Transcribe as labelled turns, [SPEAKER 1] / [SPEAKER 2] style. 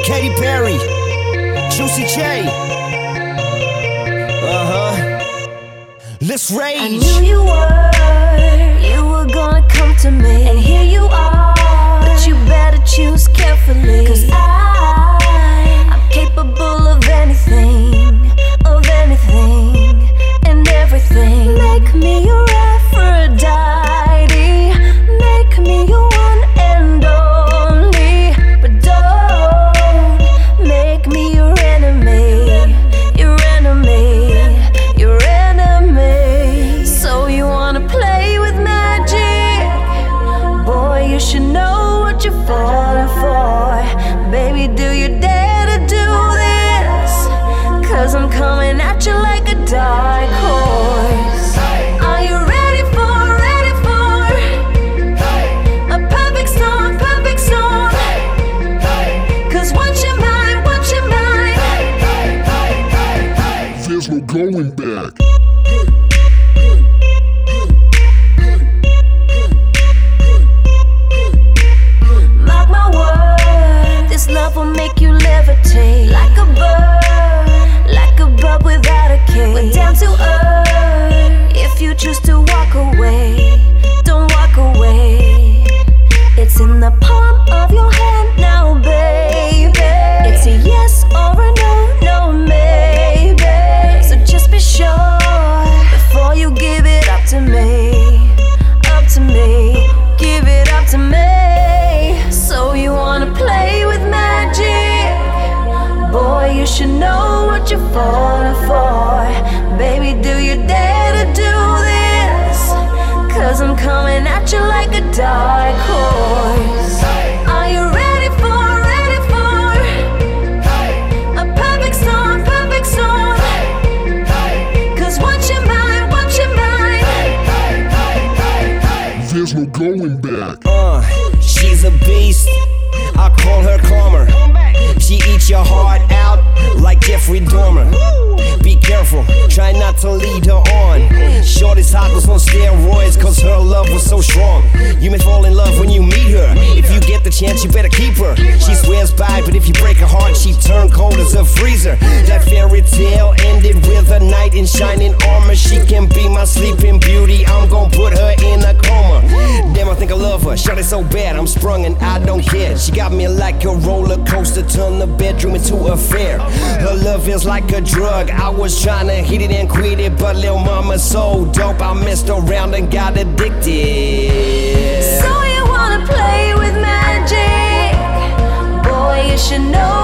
[SPEAKER 1] Katy Perry, Juicy J. Let's rage.
[SPEAKER 2] I knew you were gonna come to me, and here you are. But you better choose carefully, 'cause I'm capable of anything, and everything. Make me your Aphrodite, make me your one and only. But don't make me your enemy, your enemy, your enemy. So you wanna play with magic? Boy, you should know what you're falling for. Baby, do you dare to do this? 'Cause I'm coming at you like a dark horse. Are you ready for a perfect storm, perfect storm? 'Cause once you're mine,
[SPEAKER 3] there's no going back.
[SPEAKER 2] Mark my word, this love will make you levitate like a bird without a cage. We're down to earth. If you choose to walk away, don't walk away. It's in the palm of your hand now, baby. It's a yes or a no, no maybe. So just be sure before you give it up to me, up to me. Give it up to me. So you wanna play with magic? Boy, you should know what you're falling for. Baby, do you dare to do this? 'Cause I'm coming at you like a dark horse. Are you ready for a perfect storm, perfect storm? 'Cause once you're mine,
[SPEAKER 3] There's no going back.
[SPEAKER 1] She's a beast, I call her calmer. She eats your heart out like Jeffrey Dahmer. Be careful, try not to lead her on. Shorty's heart was on steroids, 'cause her love was so strong. You may fall in love when you meet her. If you get the chance, you better keep her. She swears by, but if you break her heart, she turn cold as a freezer. That fairy tale ended with a knight in shining armor. She can be my sleeping beauty, I'm gon' put her in a coma. Damn, I think I love her, shot it so bad, I'm sprung and I don't care. She got me like a roller coaster, turn the bedroom into a fair. Her love is like a drug, I was trying to hit it and quit it, but lil' mama's so dope, I messed around and got addicted.
[SPEAKER 2] So you wanna play with magic? Boy, you should know